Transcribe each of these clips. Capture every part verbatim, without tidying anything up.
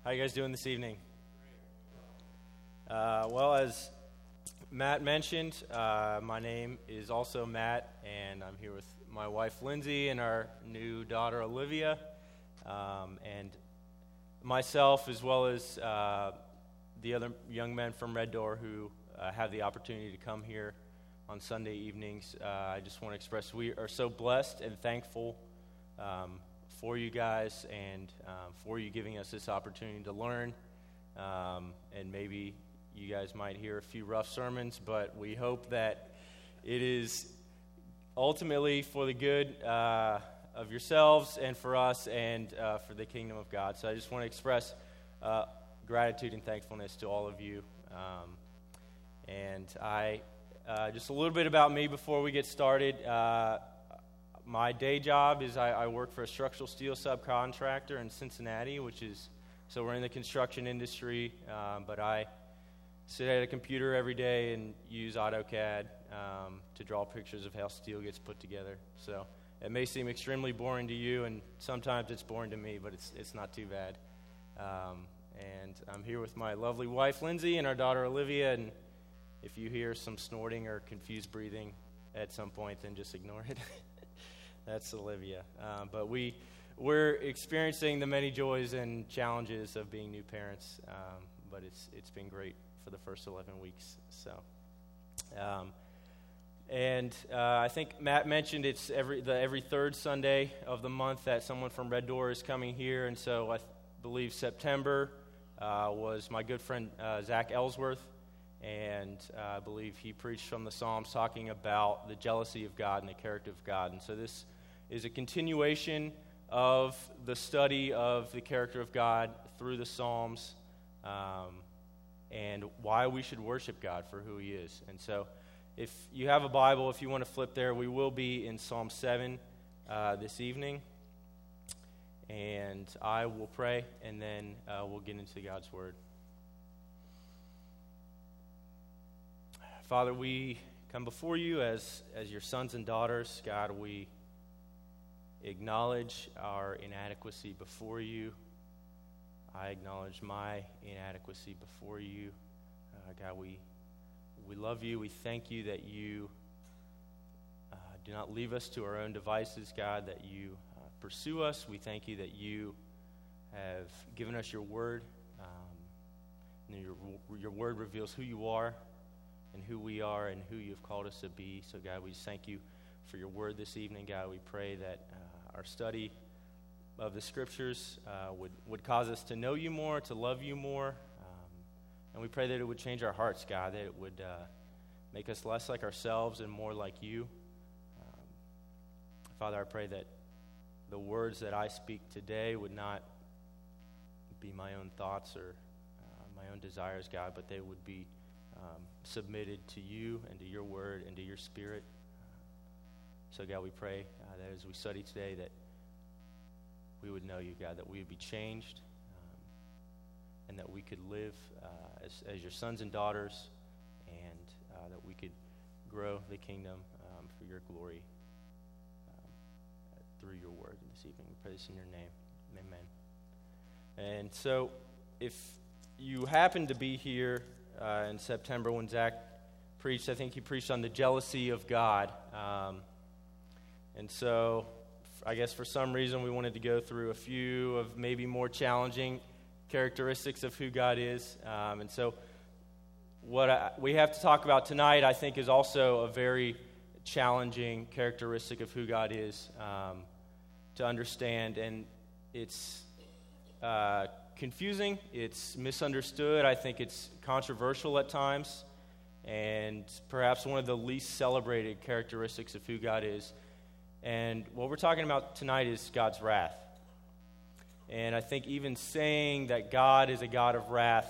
How you guys doing this evening? Uh, well, as Matt mentioned, uh, my name is also Matt, and I'm here with my wife Lindsay and our new daughter Olivia, um, and myself, as well as uh, the other young men from Red Door who uh, have the opportunity to come here on Sunday evenings. Uh, I just want to express we are so blessed and thankful um, for you guys and um, for you giving us this opportunity to learn. Um, and maybe you guys might hear a few rough sermons, but we hope that it is ultimately for the good uh, of yourselves and for us and uh, for the kingdom of God. So I just want to express uh, gratitude and thankfulness to all of you. Um, and I, uh, just a little bit about me before we get started. Uh, my day job is I, I work for a structural steel subcontractor in Cincinnati, which is, so we're in the construction industry, um, but I sit at a computer every day and use AutoCAD um, to draw pictures of how steel gets put together. So it may seem extremely boring to you, and sometimes it's boring to me, but it's it's not too bad. Um, and I'm here with my lovely wife, Lindsay, and our daughter, Olivia, and if you hear some snorting or confused breathing at some point, then just ignore it. That's Olivia. Uh, but we, we're experiencing the many joys and challenges of being new parents, um, but it's it's been great for the first eleven weeks. So, um, and uh, I think Matt mentioned it's every the every third Sunday of the month that someone from Red Door is coming here, and so I th- believe September uh, was my good friend uh, Zach Ellsworth, and uh, I believe he preached from the Psalms talking about the jealousy of God and the character of God, and so this is a continuation of the study of the character of God through the Psalms. Um, and why we should worship God for who He is. And so if you have a Bible, if you want to flip there, we will be in Psalm seven uh, this evening. And I will pray, and then uh, we'll get into God's Word. Father, we come before you as, as your sons and daughters. God, we acknowledge our inadequacy before you. I acknowledge my inadequacy before you. Uh, God, we we love you. We thank you that you uh, do not leave us to our own devices, God, that you uh, pursue us. We thank you that you have given us your word. Um, and your, your word reveals who you are and who we are and who you have called us to be. So, God, we just thank you for your word this evening. God, we pray that uh, our study of the Scriptures uh, would, would cause us to know you more, to love you more. Um, and we pray that it would change our hearts, God, that it would uh, make us less like ourselves and more like you. Um, Father, I pray that the words that I speak today would not be my own thoughts or uh, my own desires, God, but they would be um, submitted to you and to your word and to your Spirit. Uh, so, God, we pray uh, that as we study today that we would know you, God, that we would be changed, um, and that we could live uh, as, as your sons and daughters, and uh, that we could grow the kingdom um, for your glory um, through your word this evening. We pray this in your name. Amen. And so if you happen to be here uh, in September when Zach preached, I think he preached on the jealousy of God. Um, and so I guess for some reason we wanted to go through a few of maybe more challenging characteristics of who God is. Um, and so what I, we have to talk about tonight, I think, is also a very challenging characteristic of who God is um, to understand. And it's uh, confusing. It's misunderstood. I think it's controversial at times. And perhaps one of the least celebrated characteristics of who God is. And what we're talking about tonight is God's wrath. And I think even saying that God is a God of wrath,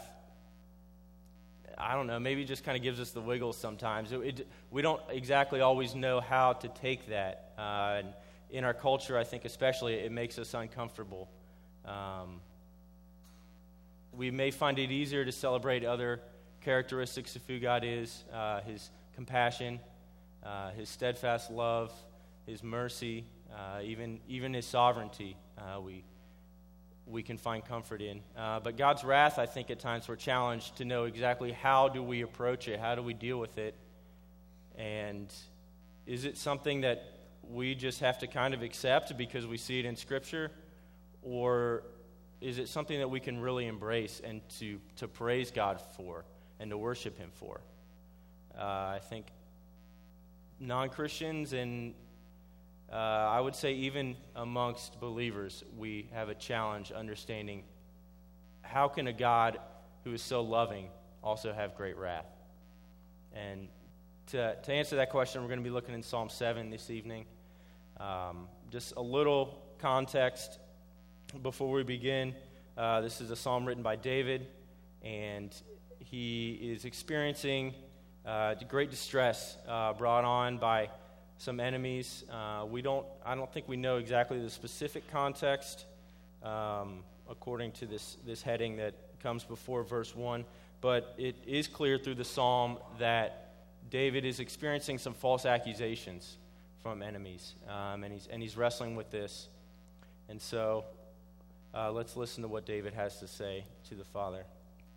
I don't know, maybe just kind of gives us the wiggles sometimes. It, it, we don't exactly always know how to take that. Uh, and in our culture, I think especially, it makes us uncomfortable. Um, we may find it easier to celebrate other characteristics of who God is, uh, His compassion, uh, His steadfast love, His mercy, uh, even even His sovereignty. Uh, we we can find comfort in. Uh, but God's wrath, I think at times we're challenged to know exactly how do we approach it, how do we deal with it, and is it something that we just have to kind of accept because we see it in Scripture, or is it something that we can really embrace and to, to praise God for and to worship Him for? Uh, I think non-Christians and uh, I would say even amongst believers, we have a challenge understanding how can a God who is so loving also have great wrath? And to, to answer that question, we're going to be looking in Psalm seven this evening. Um, just a little context before we begin. Uh, this is a psalm written by David, and he is experiencing uh, great distress uh, brought on by some enemies. Uh, we don't, I don't think we know exactly the specific context um, according to this, this heading that comes before verse one, but it is clear through the psalm that David is experiencing some false accusations from enemies, um, and he's and he's wrestling with this. And so uh, let's listen to what David has to say to the Father.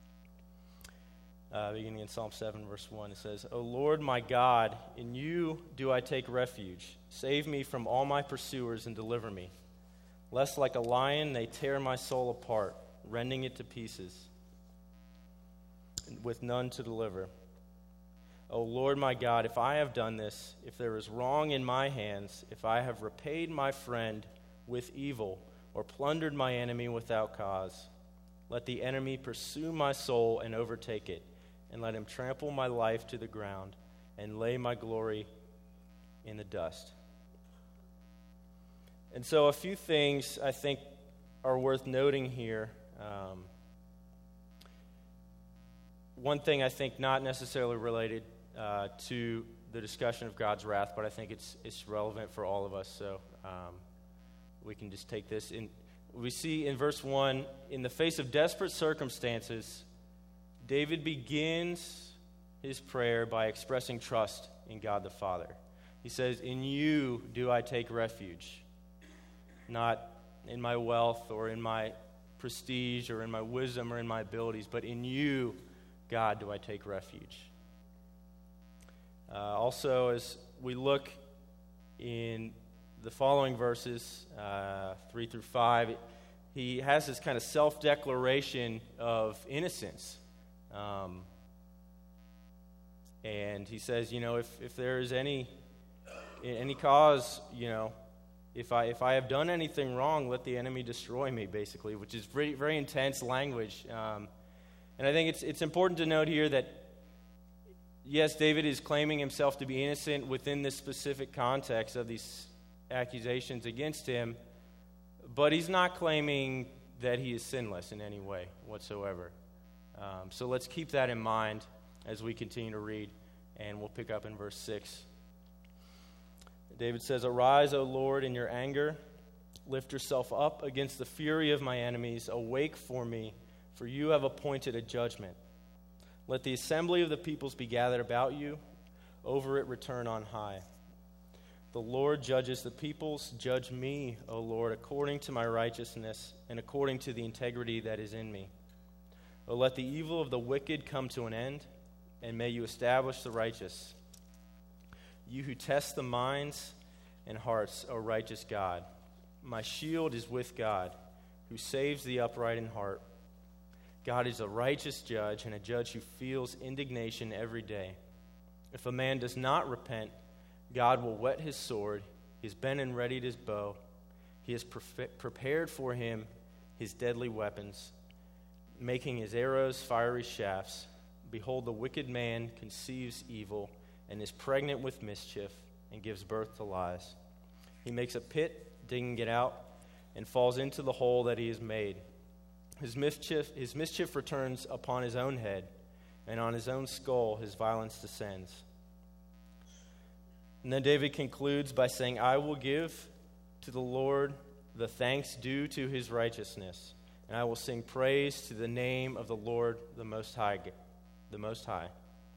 Uh, beginning in Psalm seven, verse one, it says, "O Lord my God, in you do I take refuge. Save me from all my pursuers and deliver me. Lest like a lion they tear my soul apart, rending it to pieces, with none to deliver. O Lord my God, if I have done this, if there is wrong in my hands, if I have repaid my friend with evil, or plundered my enemy without cause, let the enemy pursue my soul and overtake it, and let him trample my life to the ground, and lay my glory in the dust." And so a few things I think are worth noting here. Um, one thing I think not necessarily related Uh, to the discussion of God's wrath, but I think it's it's relevant for all of us, so um, we can just take this. In, we see in verse one, in the face of desperate circumstances, David begins his prayer by expressing trust in God the Father. He says, "In you do I take refuge," not in my wealth or in my prestige or in my wisdom or in my abilities, but in you, God, do I take refuge. Uh, also, as we look in the following verses, uh, three through five, he has this kind of self-declaration of innocence. Um, and he says, you know, if, if there is any any cause, you know, if I if I have done anything wrong, let the enemy destroy me, basically, which is very, very intense language. Um, and I think it's it's important to note here that yes, David is claiming himself to be innocent within this specific context of these accusations against him, but he's not claiming that he is sinless in any way whatsoever. Um, so let's keep that in mind as we continue to read, and we'll pick up in verse six. David says, "Arise, O Lord, in your anger. Lift yourself up against the fury of my enemies. Awake for me, for you have appointed a judgment. Let the assembly of the peoples be gathered about you. Over it return on high. The Lord judges the peoples. Judge me, O Lord, according to my righteousness and according to the integrity that is in me. O let the evil of the wicked come to an end, and may you establish the righteous. You who test the minds and hearts, O righteous God. My shield is with God, who saves the upright in heart. God is a righteous judge and a judge who feels indignation every day. If a man does not repent, God will whet his sword. He has bent and readied his bow. He has pre- prepared for him his deadly weapons, making his arrows fiery shafts. Behold, the wicked man conceives evil and is pregnant with mischief and gives birth to lies. He makes a pit, digging it out, and falls into the hole that he has made. His mischief, his mischief returns upon his own head, and on his own skull his violence descends." And then David concludes by saying, "I will give to the Lord the thanks due to his righteousness, and I will sing praise to the name of the Lord the Most High." The Most High.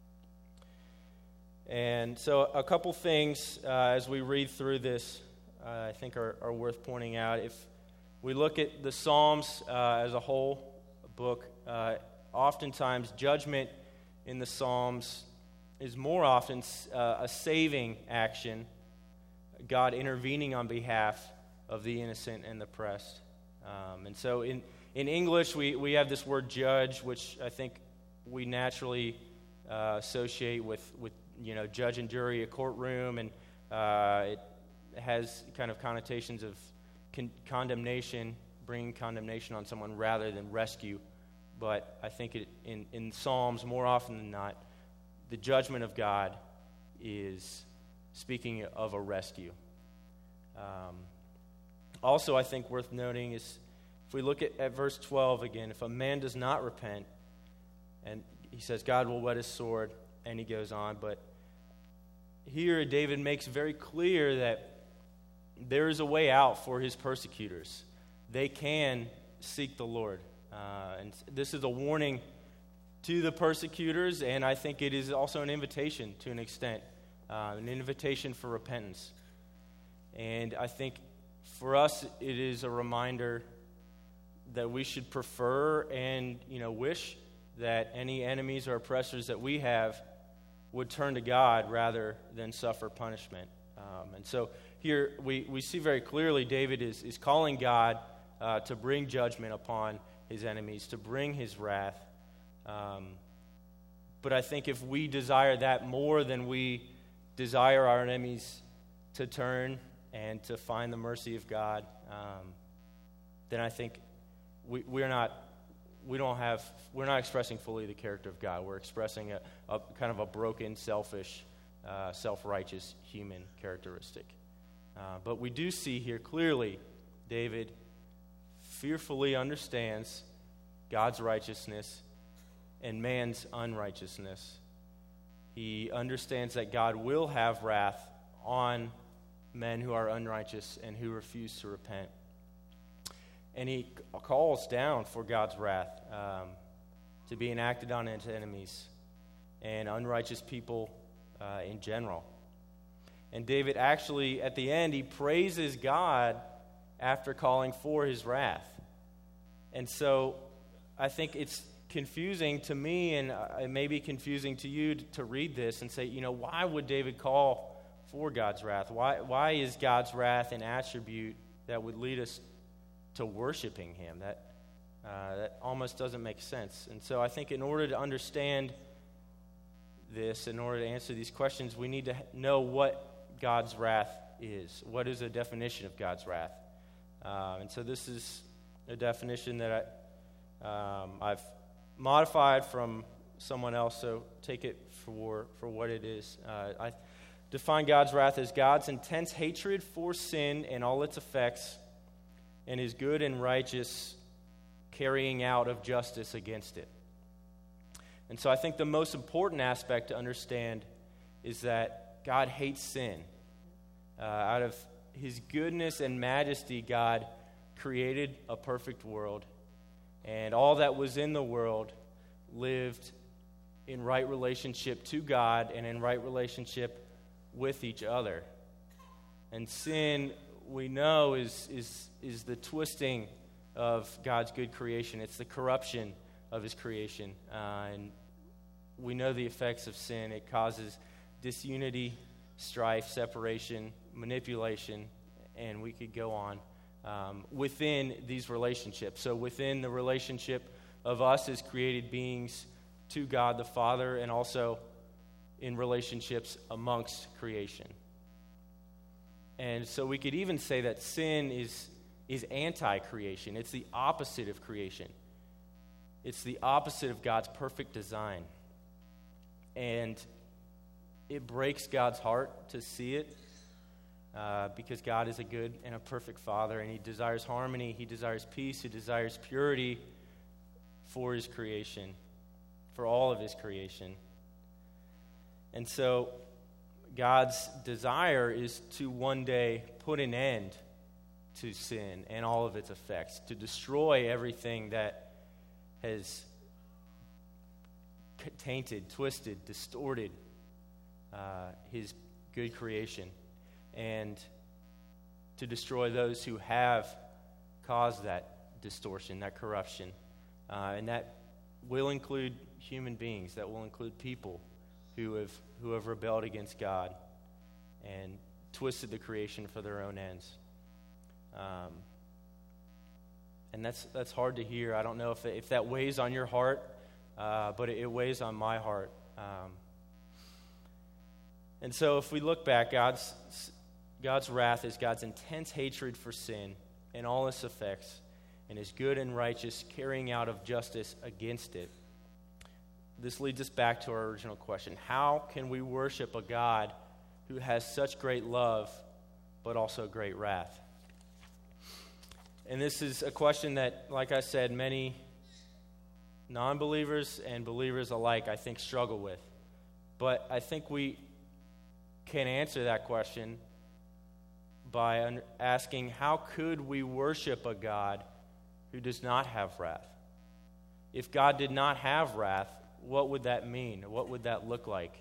And so a couple things uh, as we read through this uh, I think are, are worth pointing out. If we look at the Psalms uh, as a whole book, uh, oftentimes judgment in the Psalms is more often uh, a saving action, God intervening on behalf of the innocent and the oppressed. Um, and so in, in English, we, we have this word judge, which I think we naturally uh, associate with, with, you know, judge and jury, a courtroom, and uh, it has kind of connotations of con- condemnation, bringing condemnation on someone rather than rescue. But I think it, in, in Psalms, more often than not, the judgment of God is speaking of a rescue. Um, also, I think worth noting is if we look at, at verse twelve again, if a man does not repent, and he says God will whet his sword, and he goes on, but here David makes very clear that there is a way out for his persecutors. They can seek the Lord. Uh, and this is a warning to the persecutors, and I think it is also an invitation to an extent, uh, an invitation for repentance. And I think for us, it is a reminder that we should prefer and, you know, wish that any enemies or oppressors that we have would turn to God rather than suffer punishment. Um, and so here we, we see very clearly David is, is calling God uh, to bring judgment upon his enemies, to bring his wrath. Um, but I think if we desire that more than we desire our enemies to turn and to find the mercy of God, um, then I think we, we're not we don't have we're not expressing fully the character of God. We're expressing a, a kind of a broken, selfish, uh, self-righteous human characteristic. Uh, but we do see here clearly David fearfully understands God's righteousness and man's unrighteousness. He understands that God will have wrath on men who are unrighteous and who refuse to repent. And he calls down for God's wrath um, to be enacted on his enemies and unrighteous people uh, in general. And David actually, at the end, he praises God after calling for his wrath. And so I think it's confusing to me, and it may be confusing to you to, to read this and say, you know, why would David call for God's wrath? Why, why is God's wrath an attribute that would lead us to worshiping him? That, uh, that almost doesn't make sense. And so I think in order to understand this, in order to answer these questions, we need to know what God's wrath is. What is the definition of God's wrath? Uh, and so this is a definition that I, um, I've modified from someone else, so take it for, for what it is. Uh, I define God's wrath as God's intense hatred for sin and all its effects, and his good and righteous carrying out of justice against it. And so I think the most important aspect to understand is that God hates sin. Uh, out of his goodness and majesty, God created a perfect world, and all that was in the world lived in right relationship to God and in right relationship with each other. And sin, we know, is is is the twisting of God's good creation. It's the corruption of his creation. Uh, and we know the effects of sin. It causes disunity, strife, separation, manipulation, and we could go on um, within these relationships. So within the relationship of us as created beings to God the Father, and also in relationships amongst creation. And so we could even say that sin is, is anti-creation. It's the opposite of creation. It's the opposite of God's perfect design. And it breaks God's heart to see it uh, because God is a good and a perfect Father, and he desires harmony, he desires peace, he desires purity for his creation, for all of his creation. And so God's desire is to one day put an end to sin and all of its effects, to destroy everything that has tainted, twisted, distorted uh, his good creation, and to destroy those who have cause that distortion, that corruption. Uh, and that will include human beings, that will include people who have who have rebelled against God and twisted the creation for their own ends. Um, and that's that's hard to hear. I don't know if, if that weighs on your heart, uh, but it, it weighs on my heart. Um, and so if we look back, God's God's wrath is God's intense hatred for sin and all its effects, and his good and righteous carrying out of justice against it. This leads us back to our original question. How can we worship a God who has such great love, but also great wrath? And this is a question that, like I said, many non-believers and believers alike, I think, struggle with. But I think we can answer that question by asking, how could we worship a God who does not have wrath? If God did not have wrath, what would that mean? What would that look like?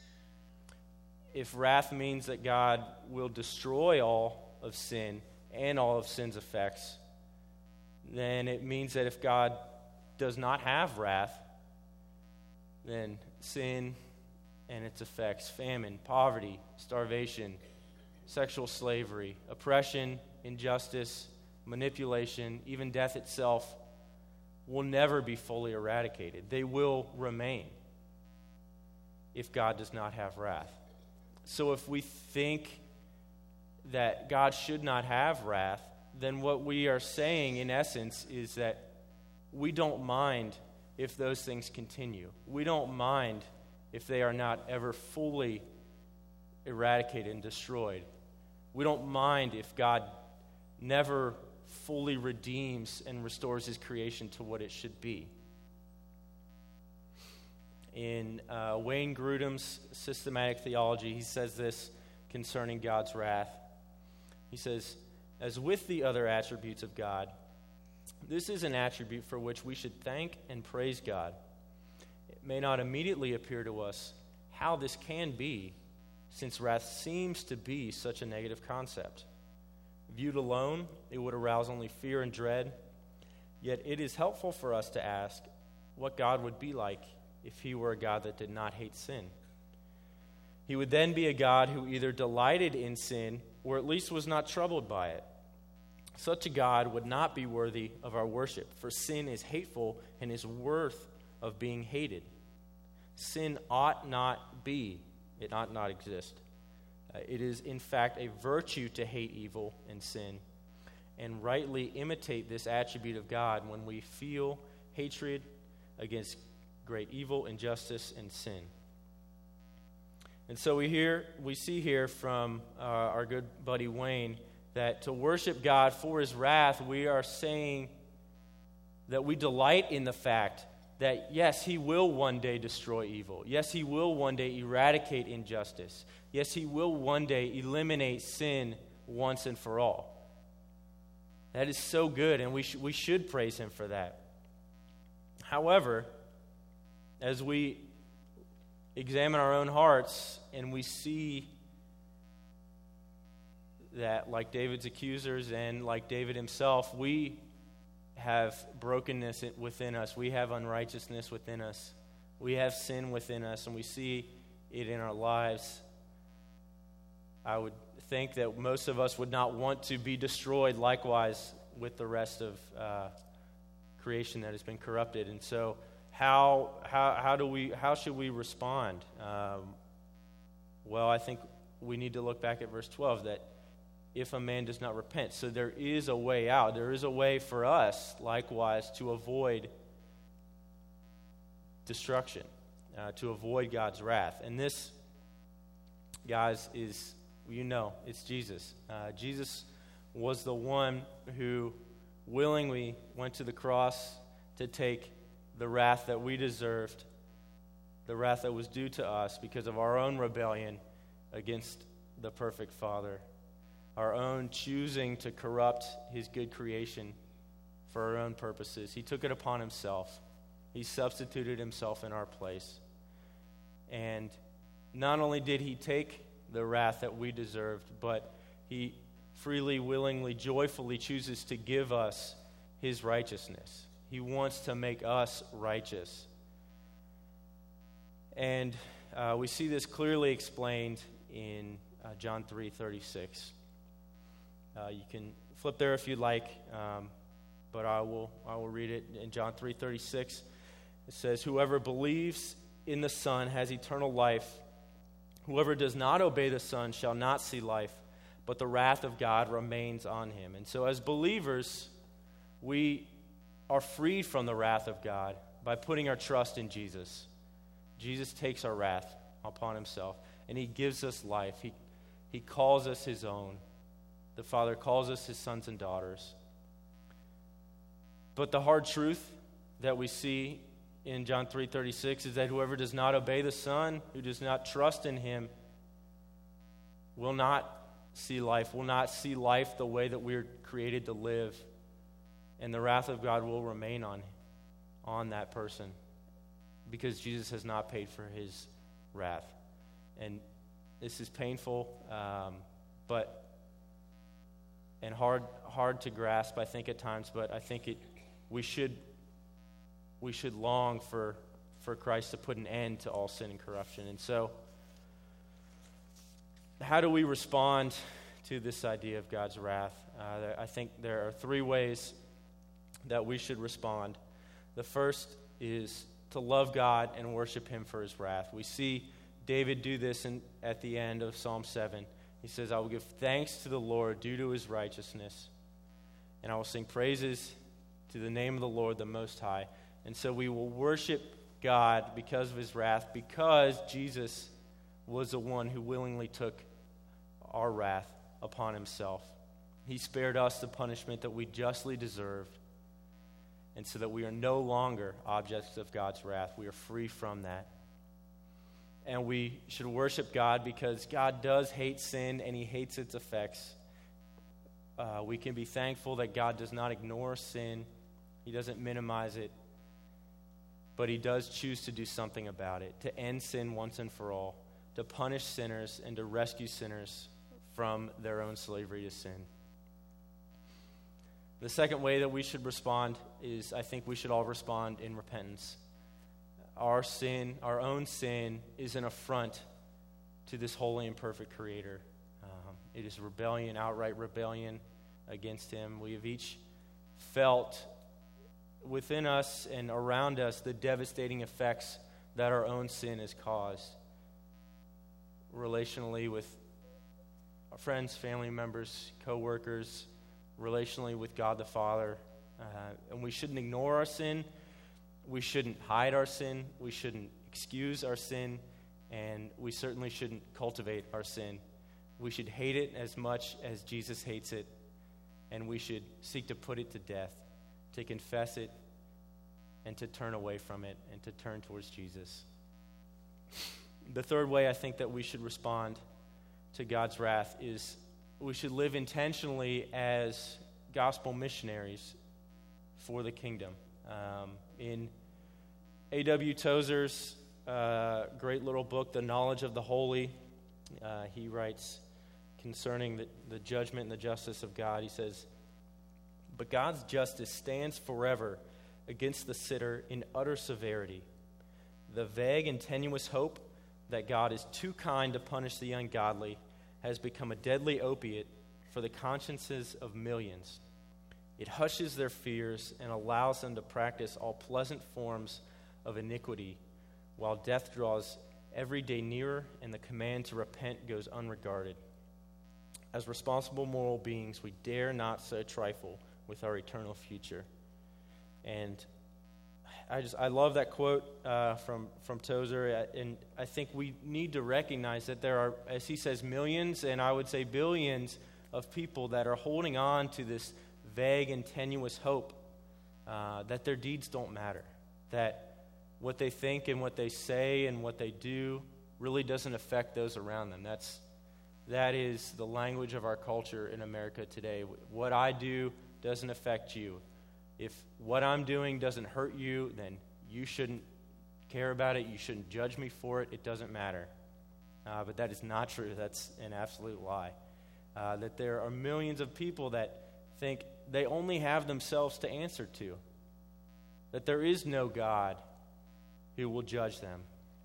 If wrath means that God will destroy all of sin and all of sin's effects, then it means that if God does not have wrath, then sin and its effects, famine, poverty, starvation, sexual slavery, oppression, injustice, manipulation, even death itself, will never be fully eradicated. They will remain if God does not have wrath. So if we think that God should not have wrath, then what we are saying in essence is that we don't mind if those things continue. We don't mind if they are not ever fully eradicated and destroyed. We don't mind if God never fully redeems and restores his creation to what it should be. In uh, Wayne Grudem's systematic theology, he says this concerning God's wrath. He says, as with the other attributes of God, this is an attribute for which we should thank and praise God. It may not immediately appear to us how this can be, since wrath seems to be such a negative concept. Viewed alone, it would arouse only fear and dread. Yet it is helpful for us to ask what God would be like if he were a God that did not hate sin. He would then be a God who either delighted in sin or at least was not troubled by it. Such a God would not be worthy of our worship, for sin is hateful and is worth of being hated. Sin ought not be, it ought not exist. Uh, it is, in fact, a virtue to hate evil and sin and rightly imitate this attribute of God when we feel hatred against great evil, injustice, and sin. And so we hear, we see here from uh, our good buddy Wayne that to worship God for his wrath, we are saying that we delight in the fact that, yes, he will one day destroy evil. Yes, he will one day eradicate injustice. Yes, he will one day eliminate sin once and for all. That is so good, and we, sh- we should praise him for that. However, as we examine our own hearts and we see that, like David's accusers and like David himself, we have brokenness within us. We have unrighteousness within us. We have sin within us, and we see it in our lives. I would think that most of us would not want to be destroyed likewise with the rest of uh, creation that has been corrupted. And so how how how do we how should we respond? Um, well, I think we need to look back at verse twelve, that if a man does not repent. So there is a way out. There is a way for us, likewise, to avoid destruction, uh, to avoid God's wrath. And this, guys, is, you know, it's Jesus. Uh, Jesus was the one who willingly went to the cross to take the wrath that we deserved, the wrath that was due to us because of our own rebellion against the perfect Father, our own choosing to corrupt his good creation for our own purposes. He took it upon himself. He substituted himself in our place. And not only did he take the wrath that we deserved, but he freely, willingly, joyfully chooses to give us his righteousness. He wants to make us righteous. And uh, we see this clearly explained in uh, John three thirty-six. Uh, you can flip there if you'd like, um, but I will I will read it in John three thirty-six. It says, "Whoever believes in the Son has eternal life. Whoever does not obey the Son shall not see life, but the wrath of God remains on him." And so as believers, we are freed from the wrath of God by putting our trust in Jesus. Jesus takes our wrath upon himself, and he gives us life. He, he calls us his own. The Father calls us his sons and daughters. But the hard truth that we see in John three thirty-six is that whoever does not obey the Son, who does not trust in him, will not see life, will not see life the way that we're created to live. And the wrath of God will remain on, on that person because Jesus has not paid for his wrath. And this is painful, um, but and hard hard to grasp, I think, at times, but I think it we should we should long for for Christ to put an end to all sin and corruption. And so, how do we respond to this idea of God's wrath? Uh, I think there are three ways that we should respond. The first is to love God and worship him for his wrath. We see David do this in, at the end of Psalm seven. He says, "I will give thanks to the Lord due to his righteousness, and I will sing praises to the name of the Lord, the Most High." And so we will worship God because of his wrath, because Jesus was the one who willingly took our wrath upon himself. He spared us the punishment that we justly deserved, and so that we are no longer objects of God's wrath. We are free from that. And we should worship God because God does hate sin and he hates its effects. Uh, we can be thankful that God does not ignore sin. He doesn't minimize it. But he does choose to do something about it, to end sin once and for all, to punish sinners and to rescue sinners from their own slavery to sin. The second way that we should respond is, I think we should all respond in repentance. Our sin, our own sin, is an affront to this holy and perfect Creator. Um, it is rebellion, outright rebellion against him. We have each felt within us and around us the devastating effects that our own sin has caused relationally with our friends, family members, co-workers, relationally with God the Father. Uh, and we shouldn't ignore our sin. We shouldn't hide our sin. We shouldn't excuse our sin. And we certainly shouldn't cultivate our sin. We should hate it as much as Jesus hates it. And we should seek to put it to death, to confess it, and to turn away from it, and to turn towards Jesus. The third way I think that we should respond to God's wrath is we should live intentionally as gospel missionaries for the kingdom. Um, in A W Tozer's uh, great little book, The Knowledge of the Holy, uh, he writes concerning the, the judgment and the justice of God. He says, "But God's justice stands forever against the sinner in utter severity. The vague and tenuous hope that God is too kind to punish the ungodly has become a deadly opiate for the consciences of millions. It hushes their fears and allows them to practice all pleasant forms of iniquity, while death draws every day nearer and the command to repent goes unregarded. As responsible moral beings, we dare not so trifle with our eternal future." And I just I love that quote uh, from from Tozer, and I think we need to recognize that there are, as he says, millions, and I would say billions of people that are holding on to this vague and tenuous hope uh, that their deeds don't matter, that what they think and what they say and what they do really doesn't affect those around them. That's that is the language of our culture in America today. What I do doesn't affect you. If what I'm doing doesn't hurt you, then you shouldn't care about it. You shouldn't judge me for it. It doesn't matter. Uh, but that is not true. That's an absolute lie. Uh, that there are millions of people that think they only have themselves to answer to. That there is no God who will judge them.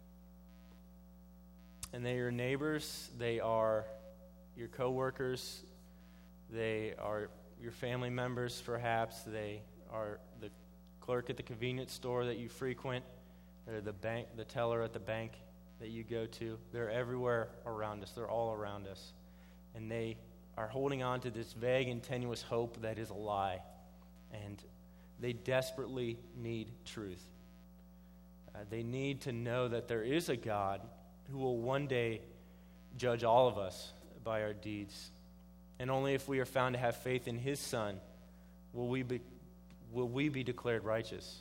And they are your neighbors, they are your coworkers, they are your family members perhaps, they are the clerk at the convenience store that you frequent, they're the bank, the teller at the bank that you go to. They're everywhere around us. They're all around us. And they are holding on to this vague and tenuous hope that is a lie. And they desperately need truth. Uh, they need to know that there is a God who will one day judge all of us by our deeds. And only if we are found to have faith in his Son will we be, will we be declared righteous.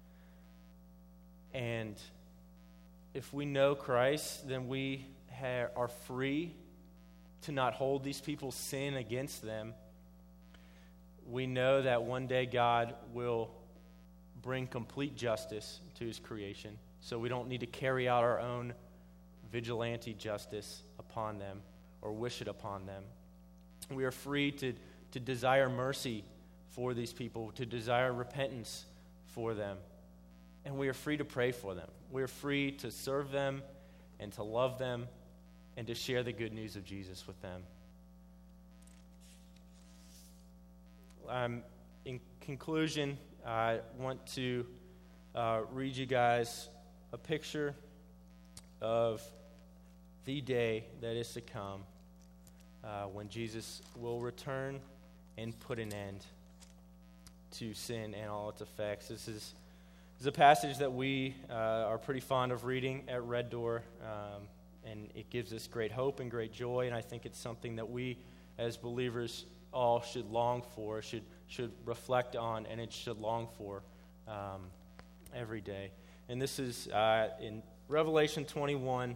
And if we know Christ, then we ha- are free to not hold these people's sin against them. We know that one day God will bring complete justice to his creation, so we don't need to carry out our own vigilante justice upon them or wish it upon them. We are free to, to desire mercy for these people, to desire repentance for them, and we are free to pray for them. We are free to serve them and to love them and to share the good news of Jesus with them. Um, in conclusion, I want to uh, read you guys a picture of the day that is to come uh, when Jesus will return and put an end to sin and all its effects. This is, this is a passage that we uh, are pretty fond of reading at Red Door, um, and it gives us great hope and great joy, and I think it's something that we as believers all should long for, should should reflect on, and it should long for um, every day. And this is uh, in Revelation twenty-one,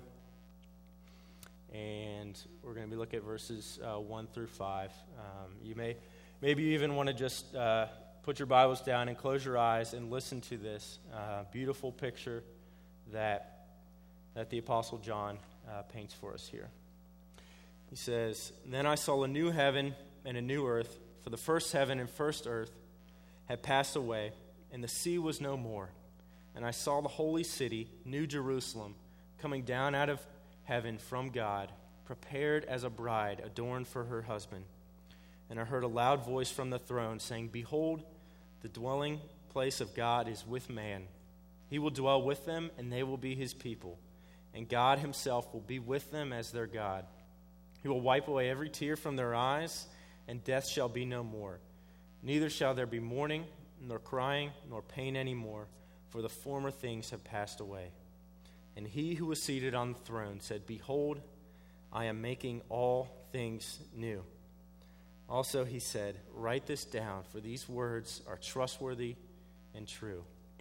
and we're going to be looking at verses uh, one through five. Um, you may, maybe you even want to just uh, put your Bibles down and close your eyes and listen to this uh, beautiful picture that that the Apostle John uh, paints for us here. He says, "Then I saw a new heaven and a new earth, for the first heaven and first earth had passed away, and the sea was no more. And I saw the holy city, New Jerusalem, coming down out of heaven from God, prepared as a bride adorned for her husband. And I heard a loud voice from the throne saying, 'Behold, the dwelling place of God is with man. He will dwell with them, and they will be his people. And God himself will be with them as their God. He will wipe away every tear from their eyes, and death shall be no more. Neither shall there be mourning, nor crying, nor pain any more, for the former things have passed away.' And he who was seated on the throne said, 'Behold, I am making all things new.' Also he said, 'Write this down, for these words are trustworthy and true.'"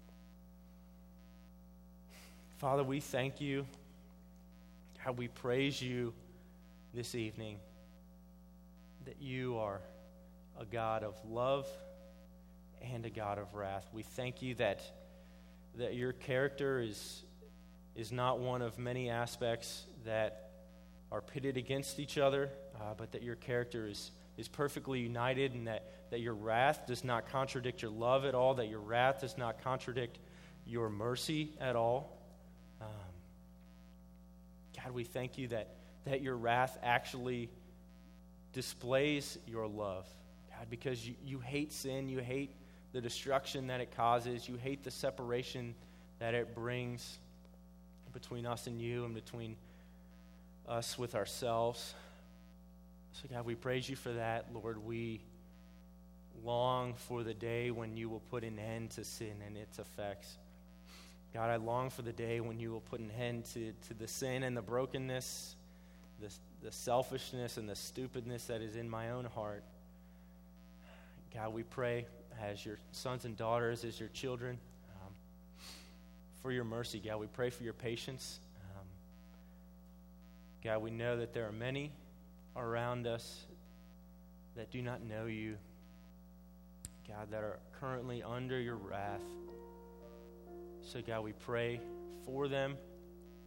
Father, we thank you, how we praise you this evening, that you are a God of love and a God of wrath. We thank you that that your character is is not one of many aspects that are pitted against each other, uh, but that your character is is perfectly united, and that, that your wrath does not contradict your love at all, that your wrath does not contradict your mercy at all. Um, God, we thank you that, that your wrath actually displays your love, God, because you, you hate sin, you hate the destruction that it causes, you hate the separation that it brings between us and you and between us with ourselves. So God, we praise you for that. Lord, we long for the day when you will put an end to sin and its effects. God, I long for the day when you will put an end to, to the sin and the brokenness, the, the selfishness and the stupidness that is in my own heart. God, we pray as your sons and daughters, as your children, um, for your mercy. God, we pray for your patience. Um, God, we know that there are many around us that do not know you, God, that are currently under your wrath. So God, we pray for them.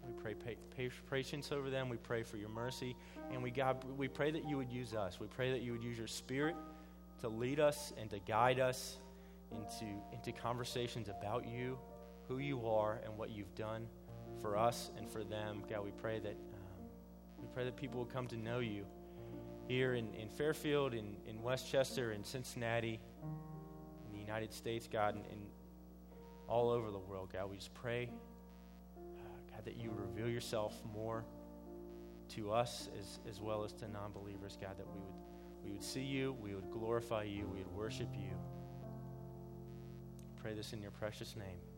We pray pa- pa- patience over them. We pray for your mercy. And we, God, we pray that you would use us. We pray that you would use your Spirit to lead us and to guide us into, into conversations about you, who you are, and what you've done for us and for them. God, we pray that um, we pray that people will come to know you here in, in Fairfield, in, in Westchester, in Cincinnati, in the United States, God, and, and all over the world. God, we just pray, uh, God, that you would reveal yourself more to us as, as well as to non-believers, God, that we would we would see you, we would glorify you, we would worship you. Pray this in your precious name.